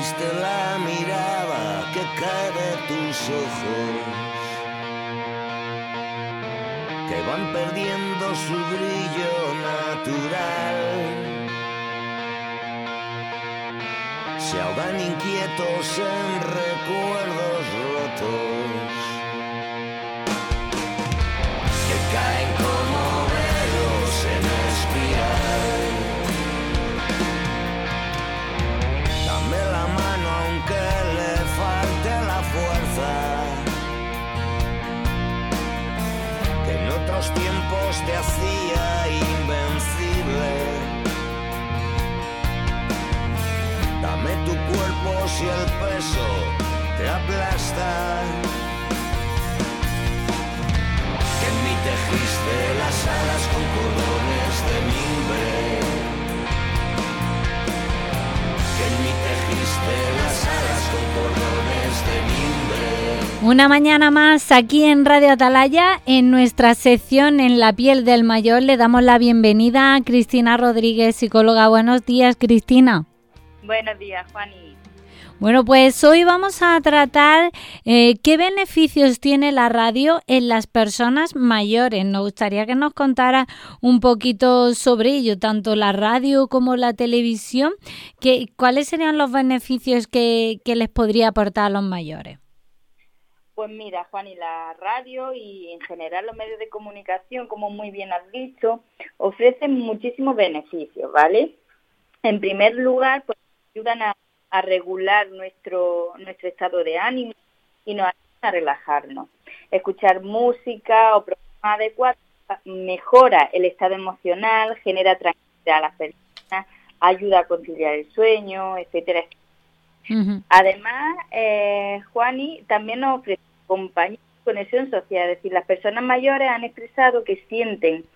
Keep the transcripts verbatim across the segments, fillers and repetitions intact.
triste la mirada que cae de tus ojos, que van perdiendo su brillo natural, se ahogan inquietos en recuerdos rotos, que caen como velos en espiral. Dame la mano aunque le falte la fuerza, que en otros tiempos te hacía invencible. Dame tu cuerpo si el peso te aplasta, que en mí tejiste las alas con cordones de mimbre, que en mí tejiste las alas con cordones de mimbre. Una mañana más aquí en Radio Atalaya, en nuestra sección En la piel del mayor, le damos la bienvenida a Cristina Rodríguez, psicóloga. Buenos días, Cristina. Buenos días, Juani. Bueno, pues hoy vamos a tratar eh, qué beneficios tiene la radio en las personas mayores. Nos gustaría que nos contara un poquito sobre ello, tanto la radio como la televisión. Que, ¿Cuáles serían los beneficios que, que les podría aportar a los mayores? Pues mira, Juani, la radio y en general los medios de comunicación, como muy bien has dicho, ofrecen muchísimos beneficios, ¿vale? En primer lugar, pues ayudan a, a regular nuestro nuestro estado de ánimo y nos ayudan a relajarnos. Escuchar música o programas adecuados mejora el estado emocional, genera tranquilidad a las personas, ayuda a conciliar el sueño, etcétera. Uh-huh. Además, eh, Juani, también nos ofrece compañía y conexión social, es decir, las personas mayores han expresado que sienten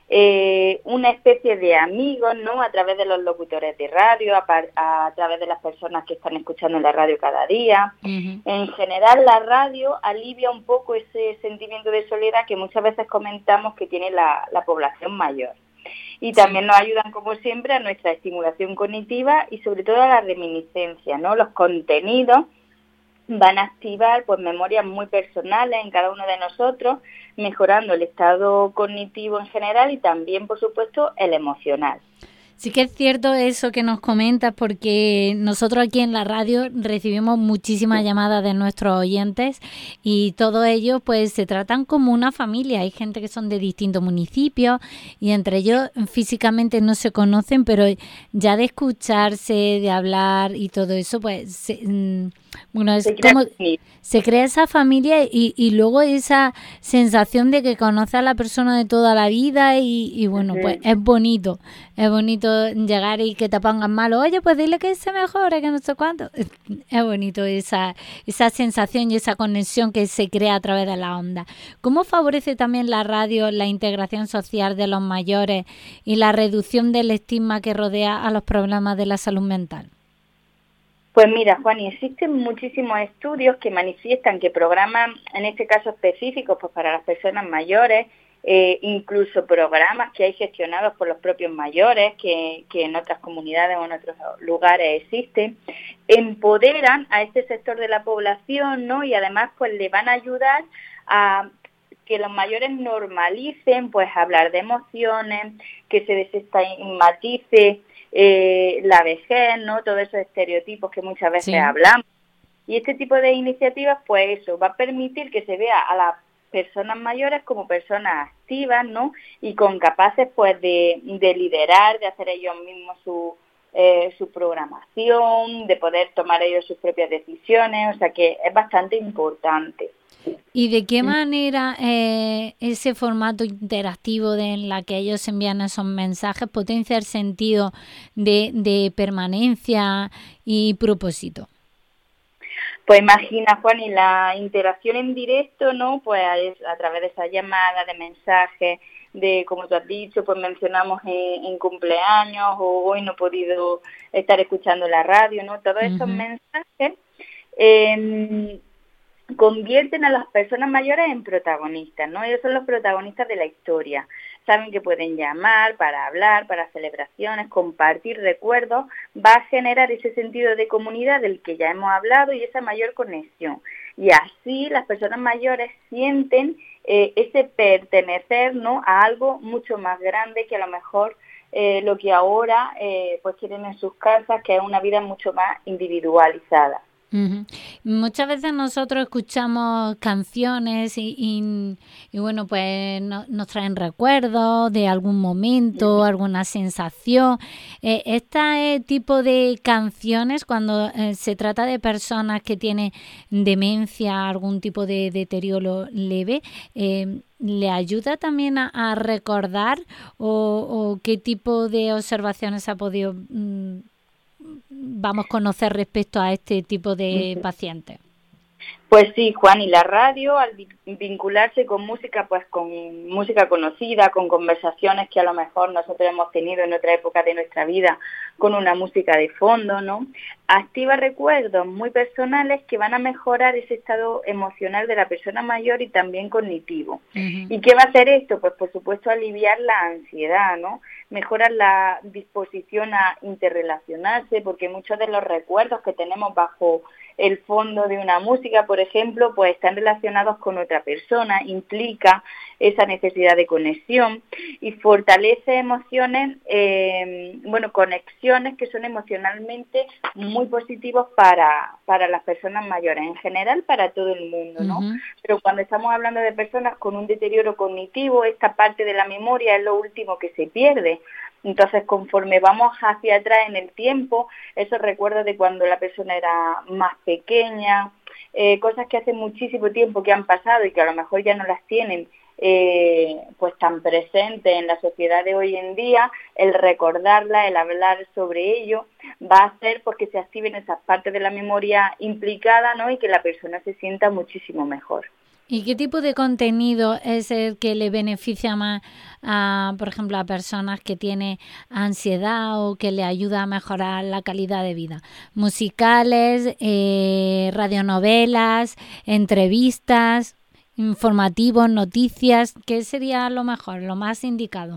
Eh, una especie de amigos, ¿no? A través de los locutores de radio, a, par, a, a través de las personas que están escuchando la radio cada día. Uh-huh. En general, la radio alivia un poco ese sentimiento de soledad que muchas veces comentamos que tiene la, la población mayor. Y también nos ayudan, como siempre, a nuestra estimulación cognitiva y sobre todo a la reminiscencia, ¿no? Los contenidos van a activar pues memorias muy personales en cada uno de nosotros, mejorando el estado cognitivo en general y también, por supuesto, el emocional. Sí que es cierto eso que nos comentas, porque nosotros aquí en la radio recibimos muchísimas llamadas de nuestros oyentes y todos ellos pues se tratan como una familia. Hay gente que son de distintos municipios y entre ellos físicamente no se conocen, pero ya de escucharse, de hablar y todo eso, pues se, bueno, es se como crea se crea esa familia y, y luego esa sensación de que conoce a la persona de toda la vida y, y bueno, uh-huh. pues es bonito, es bonito llegar y que te pongan malo, oye, pues dile que se mejore, que no sé cuánto. Es bonito esa, esa sensación y esa conexión que se crea a través de la onda. ¿Cómo favorece también la radio la integración social de los mayores y la reducción del estigma que rodea a los problemas de la salud mental? Pues mira, Juani, existen muchísimos estudios que manifiestan que programas, en este caso específicos, pues para las personas mayores, eh, incluso programas que hay gestionados por los propios mayores, que, que en otras comunidades o en otros lugares existen, empoderan a este sector de la población, ¿no? Y además, pues le van a ayudar a que los mayores normalicen, pues hablar de emociones, que se desestigmatice Eh, la vejez, ¿no? Todos esos estereotipos que muchas veces sí. hablamos. Y este tipo de iniciativas, pues eso, va a permitir que se vea a las personas mayores como personas activas, ¿no? Y con capaces, pues, de, de liderar, de hacer ellos mismos su, eh, su programación, de poder tomar ellos sus propias decisiones, o sea que es bastante importante. ¿Y de qué manera eh, ese formato interactivo de, en la que ellos envían esos mensajes potencia el sentido de, de permanencia y propósito? Pues imagina, Juan, y la interacción en directo, ¿no? Pues a, a través de esas llamadas, de mensajes, de, como tú has dicho, pues mencionamos en, en cumpleaños o hoy no he podido estar escuchando la radio, ¿no? Todos uh-huh. esos mensajes eh, convierten a las personas mayores en protagonistas, ¿no? Ellos son los protagonistas de la historia. saben que pueden llamar para hablar, para celebraciones, compartir recuerdos, va a generar ese sentido de comunidad del que ya hemos hablado y esa mayor conexión. Y así las personas mayores sienten eh, ese pertenecer, ¿no?, a algo mucho más grande que a lo mejor eh, lo que ahora eh, pues quieren en sus casas, que es una vida mucho más individualizada. Uh-huh. Muchas veces nosotros escuchamos canciones y, y, y bueno, pues no, nos traen recuerdos de algún momento, uh-huh. alguna sensación. Eh, este tipo de canciones, cuando eh, se trata de personas que tienen demencia, algún tipo de deterioro leve, eh, ¿le ayuda también a, a recordar o, o qué tipo de observaciones ha podido mm, vamos a conocer respecto a este tipo de pacientes? Pues sí, Juan, y la radio, al vincularse con música, pues con música conocida, con conversaciones que a lo mejor nosotros hemos tenido en otra época de nuestra vida, con una música de fondo, ¿no?, activa recuerdos muy personales que van a mejorar ese estado emocional de la persona mayor y también cognitivo. Uh-huh. ¿Y qué va a hacer esto? Pues por supuesto aliviar la ansiedad, ¿no?, mejorar la disposición a interrelacionarse, porque muchos de los recuerdos que tenemos bajo el fondo de una música, por ejemplo, pues están relacionados con otra persona, implica esa necesidad de conexión y fortalece emociones, eh, bueno, conexiones que son emocionalmente muy positivos para, para las personas mayores, en general para todo el mundo, ¿no? Uh-huh. Pero cuando estamos hablando de personas con un deterioro cognitivo, esta parte de la memoria es lo último que se pierde. Entonces, conforme vamos hacia atrás en el tiempo, esos recuerdos de cuando la persona era más pequeña, eh, cosas que hace muchísimo tiempo que han pasado y que a lo mejor ya no las tienen eh, pues tan presentes en la sociedad de hoy en día, el recordarla, el hablar sobre ello, va a hacer porque se activen esas partes de la memoria implicada, ¿no?, y que la persona se sienta muchísimo mejor. ¿Y qué tipo de contenido es el que le beneficia más, a, por ejemplo, a personas que tienen ansiedad o que le ayuda a mejorar la calidad de vida? ¿Musicales, eh, radionovelas, entrevistas, informativos, noticias? ¿Qué sería lo mejor, lo más indicado?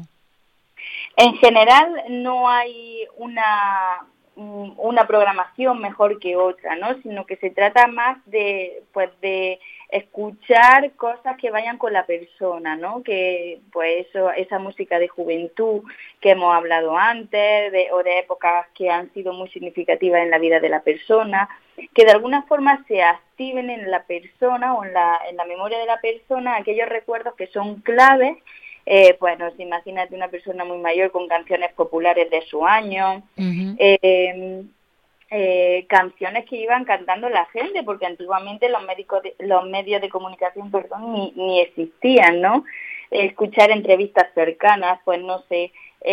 En general no hay una... una programación mejor que otra, ¿no?, sino que se trata más de, pues, de escuchar cosas que vayan con la persona, ¿no?, que, pues, eso, esa música de juventud que hemos hablado antes, de, o de épocas que han sido muy significativas en la vida de la persona, que de alguna forma se activen en la persona o en la, en la memoria de la persona aquellos recuerdos que son claves. Eh, pues no sé, imagínate una persona muy mayor con canciones populares de su año, uh-huh. eh, eh, canciones que iban cantando la gente, porque antiguamente los médicos de, los medios de comunicación, perdón, ni, ni existían, ¿no? Eh, escuchar entrevistas cercanas, pues no sé,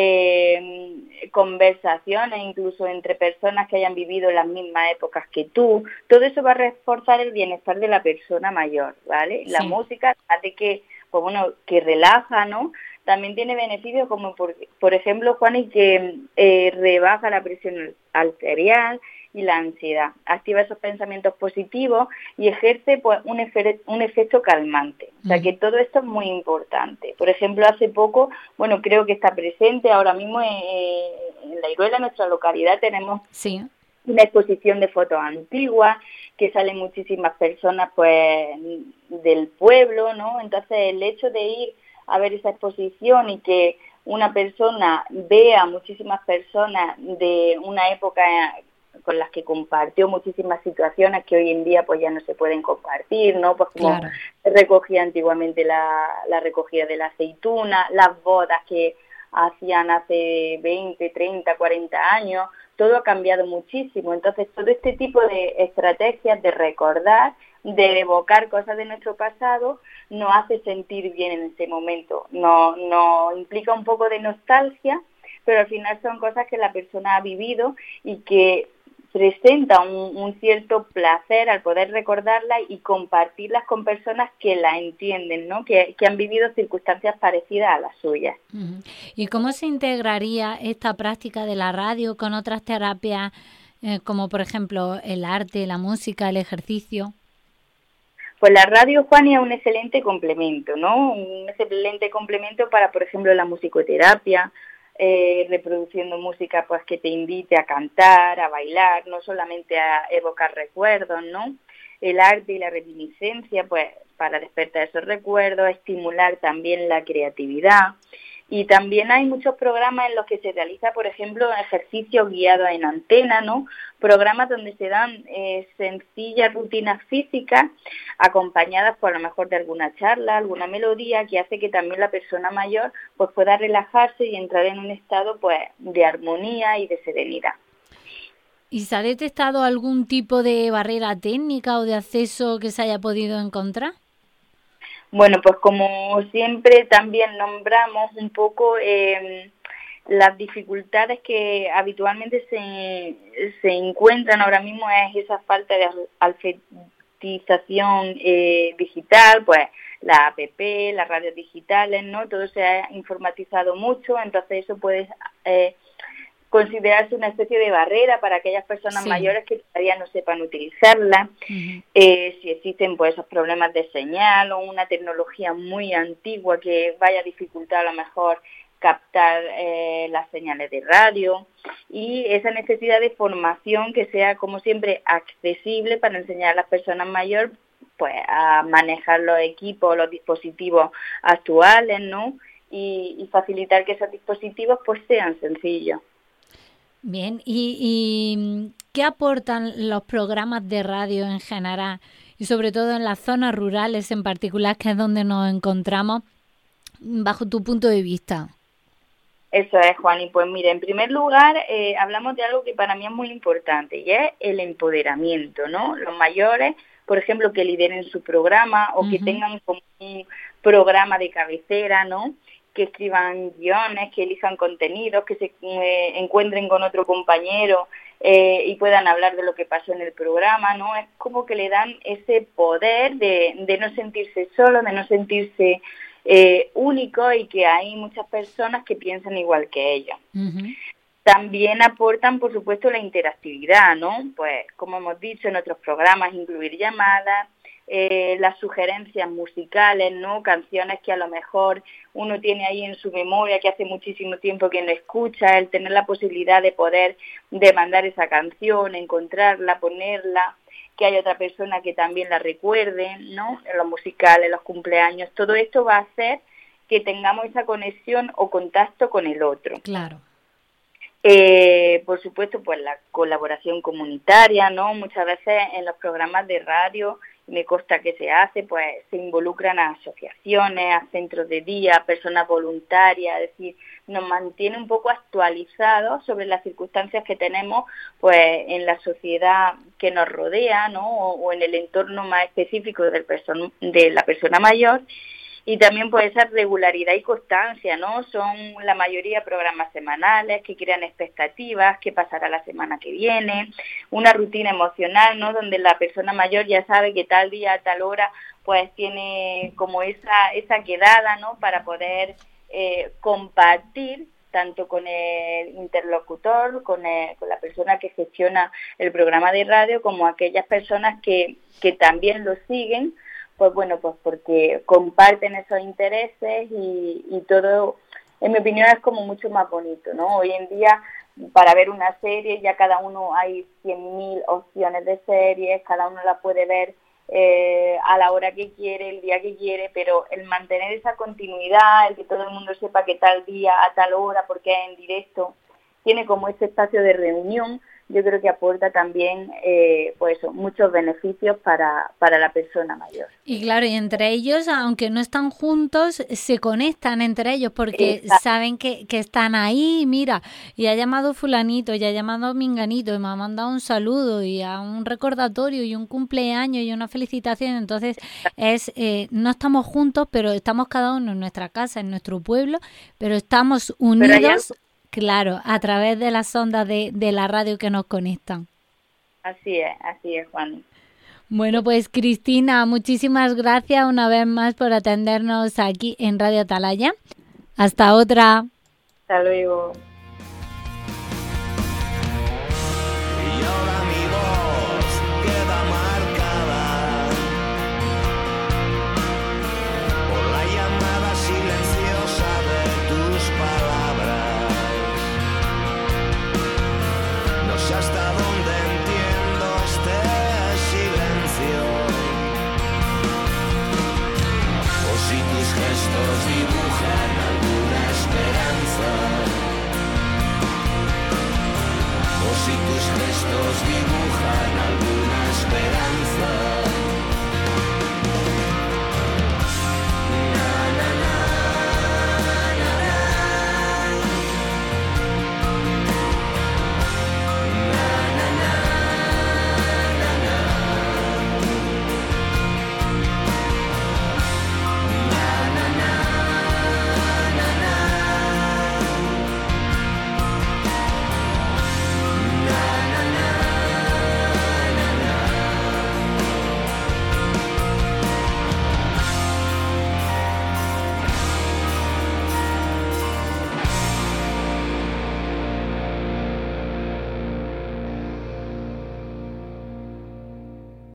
eh, conversaciones incluso entre personas que hayan vivido las mismas épocas que tú, todo eso va a reforzar el bienestar de la persona mayor, ¿vale? Sí. La música hace que pues bueno, que relaja, ¿no? También tiene beneficios como, por, por ejemplo, Juan, y que eh, rebaja la presión arterial y la ansiedad, activa esos pensamientos positivos y ejerce pues un, efe, un efecto calmante. O sea, que todo esto es muy importante. Por ejemplo, hace poco, bueno, creo que está presente ahora mismo eh, en La Iruela, nuestra localidad, tenemos... Sí. Una exposición de fotos antiguas, que salen muchísimas personas pues del pueblo, ¿no? Entonces el hecho de ir a ver esa exposición y que una persona vea muchísimas personas de una época con las que compartió muchísimas situaciones que hoy en día pues ya no se pueden compartir, ¿no? Pues como claro. Se recogía antiguamente la, la recogida de la aceituna, las bodas que hacían hace veinte, treinta, cuarenta años, todo ha cambiado muchísimo. Entonces, todo este tipo de estrategias de recordar, de evocar cosas de nuestro pasado, nos hace sentir bien en ese momento. Nos no implica un poco de nostalgia, pero al final son cosas que la persona ha vivido y que presenta un, un cierto placer al poder recordarlas y compartirlas con personas que la entienden, ¿no? Que, que han vivido circunstancias parecidas a las suyas. Uh-huh. ¿Y cómo se integraría esta práctica de la radio con otras terapias, eh, como por ejemplo el arte, la música, el ejercicio? Pues la radio, Juan, es un excelente complemento, ¿no? Un excelente complemento para, por ejemplo, la musicoterapia, eh, reproduciendo música pues que te invite a cantar, a bailar, no solamente a evocar recuerdos, ¿no? El arte y la reminiscencia, pues para despertar esos recuerdos, estimular también la creatividad. Y también hay muchos programas en los que se realiza, por ejemplo, ejercicios guiados en antena, ¿no? Programas donde se dan eh, sencillas rutinas físicas acompañadas por a lo mejor de alguna charla, alguna melodía que hace que también la persona mayor pues pueda relajarse y entrar en un estado pues de armonía y de serenidad. ¿Y se ha detectado algún tipo de barrera técnica o de acceso que se haya podido encontrar? Bueno, pues como siempre también nombramos un poco eh, las dificultades que habitualmente se, se encuentran ahora mismo es esa falta de alfabetización eh, digital, pues la app, las radios digitales, ¿no? Todo se ha informatizado mucho, entonces eso puede eh, considerarse una especie de barrera para aquellas personas sí. mayores que todavía no sepan utilizarla. Uh-huh. Eh, si existen pues esos problemas de señal o una tecnología muy antigua que vaya a dificultar a lo mejor captar eh, las señales de radio, y esa necesidad de formación que sea, como siempre, accesible para enseñar a las personas mayores pues a manejar los equipos, los dispositivos actuales, ¿no? Y, y facilitar que esos dispositivos pues sean sencillos. Bien, ¿y, y qué aportan los programas de radio en general y sobre todo en las zonas rurales en particular, que es donde nos encontramos, bajo tu punto de vista? Eso es, Juan, y pues mira, en primer lugar eh, hablamos de algo que para mí es muy importante y es el empoderamiento, ¿no? Los mayores, por ejemplo, que lideren su programa o uh-huh. que tengan como un programa de cabecera, ¿no? Que escriban guiones, que elijan contenidos, que se eh, encuentren con otro compañero eh, y puedan hablar de lo que pasó en el programa, ¿no? Es como que le dan ese poder de, de no sentirse solo, de no sentirse eh, único y que hay muchas personas que piensan igual que ellos. Uh-huh. También aportan, por supuesto, la interactividad, ¿no? Pues, como hemos dicho en otros programas, incluir llamadas, Eh, las sugerencias musicales, ¿no? Canciones que a lo mejor uno tiene ahí en su memoria que hace muchísimo tiempo que no escucha, el tener la posibilidad de poder demandar esa canción, encontrarla, ponerla, que haya otra persona que también la recuerde, ¿no? En los musicales, los cumpleaños, todo esto va a hacer que tengamos esa conexión o contacto con el otro. Claro. Eh, por supuesto, pues la colaboración comunitaria, ¿no? Muchas veces en los programas de radio, me consta que se hace, pues se involucran a asociaciones, a centros de día, a personas voluntarias, es decir, nos mantiene un poco actualizados sobre las circunstancias que tenemos pues en la sociedad que nos rodea, ¿no? O, o en el entorno más específico del person- de la persona mayor. Y también pues esa regularidad y constancia, ¿no? Son la mayoría programas semanales que crean expectativas, qué pasará la semana que viene, una rutina emocional, ¿no? Donde la persona mayor ya sabe que tal día, a tal hora, pues tiene como esa esa quedada, ¿no? Para poder eh, compartir tanto con el interlocutor, con, el, con la persona que gestiona el programa de radio, como aquellas personas que, que también lo siguen, pues bueno, pues porque comparten esos intereses y, y todo, en mi opinión, es como mucho más bonito, ¿no? Hoy en día, para ver una serie, ya cada uno hay cien mil opciones de series, cada uno la puede ver eh, a la hora que quiere, el día que quiere, pero el mantener esa continuidad, el que todo el mundo sepa que tal día, a tal hora, porque es en directo, tiene como ese espacio de reunión, yo creo que aporta también eh, pues eso, muchos beneficios para, para la persona mayor. Y claro, y entre ellos, aunque no están juntos, se conectan entre ellos porque Exacto. saben que, que están ahí, mira, y ha llamado fulanito, y ha llamado minganito, y me ha mandado un saludo, y a un recordatorio, y un cumpleaños, y una felicitación. Entonces, es eh, no estamos juntos, pero estamos cada uno en nuestra casa, en nuestro pueblo, pero estamos unidos... Claro, a través de las ondas de, de la radio que nos conectan. Así es, así es, Juan. Bueno, pues Cristina, muchísimas gracias una vez más por atendernos aquí en Radio Atalaya. Hasta otra. Hasta luego.